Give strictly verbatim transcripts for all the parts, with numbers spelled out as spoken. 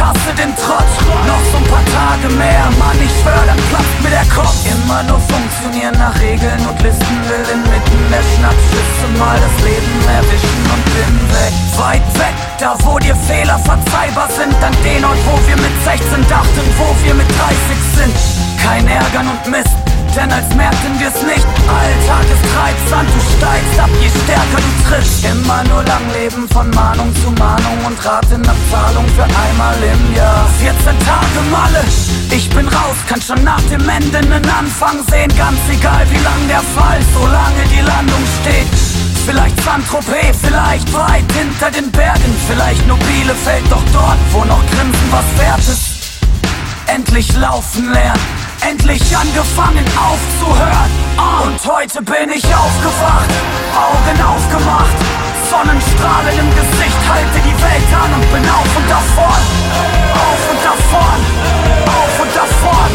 hasse den Trotz. Noch so ein paar Tage mehr, Mann, ich schwör, dann platzt mir der Kopf. Immer nur funktionieren nach Regeln und Listen, will inmitten der Schnappschüsse mal das Leben erwischen und bin weg. Weit weg, da wo dir Fehler verzeihbar sind, an den Ort, wo wir mit sechzehn dachten, wo wir mit dreißig sind. Kein Ärgern und Mist, denn als merkten wir's nicht. Alltag ist Treibsand, du steigst ab, je stärker du trittst. Immer nur lang leben, von Mahnung zu Mahnung und Rate nach Zahlung für einmal im Jahr. vierzehn Tage Malle, ich bin raus, kann schon nach dem Ende nen Anfang sehen. Ganz egal wie lang der Fall, solange die Landung steht. Vielleicht Saint-Tropez, vielleicht weit hinter den Bergen, vielleicht nur Bielefeld, doch dort, wo noch Grinsen was wert ist. Endlich laufen lernen, endlich angefangen aufzuhören. Und heute bin ich aufgewacht, Augen aufgemacht, Sonnenstrahlen im Gesicht, halte die Welt an und bin auf und davon. Auf und davon, auf und davon.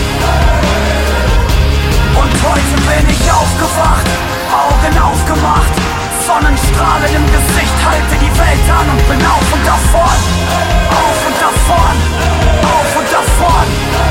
Und heute bin ich aufgewacht, Augen aufgemacht, Sonnenstrahlen im Gesicht, halte die Welt an und bin auf und davon. Auf und davon, auf und davon.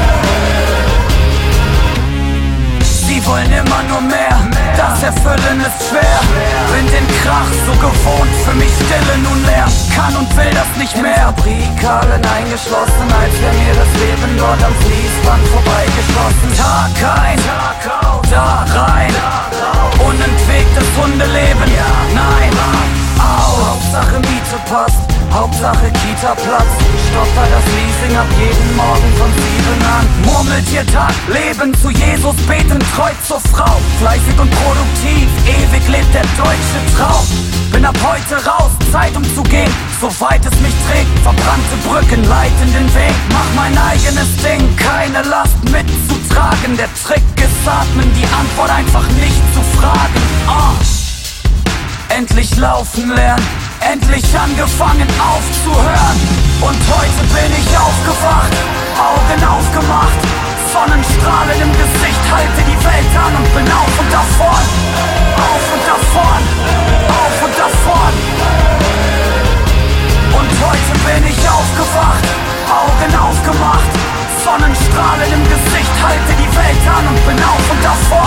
Sie wollen immer nur mehr, das Erfüllen ist schwer. Bin den Krach so gewohnt, für mich Stille nun leer. Kann und will das nicht mehr. Fabrikhallen eingeschlossen, als wäre mir das Leben dort am Fließband vorbeigeschossen. Tag ein, Tag aus, da rein, unentwegtes Hundeleben, nein, au. Hauptsache Miete passt, Hauptsache Kita-Platz. Stopper das Leasing ab jeden Morgen von sieben an. Murmeltiertag, Leben zu Jesus, beten treu zur Frau. Fleißig und produktiv, ewig lebt der deutsche Traum. Bin ab heute raus, Zeit um zu gehen, soweit es mich trägt. Verbrannte Brücken leiten den Weg, mach mein eigenes Ding, keine Last mitzutragen. Der Trick ist atmen, die Antwort einfach nicht zu fragen. Oh. Endlich laufen lernen, endlich angefangen aufzuhören. Und heute bin ich aufgewacht, Augen aufgemacht, Sonnenstrahlen im Gesicht, halte die Welt an und bin auf und davon. Auf und davon, auf und davon. Und heute bin ich aufgewacht, Augen aufgemacht, Sonnenstrahlen im Gesicht, halte die Welt an und bin auf und davon.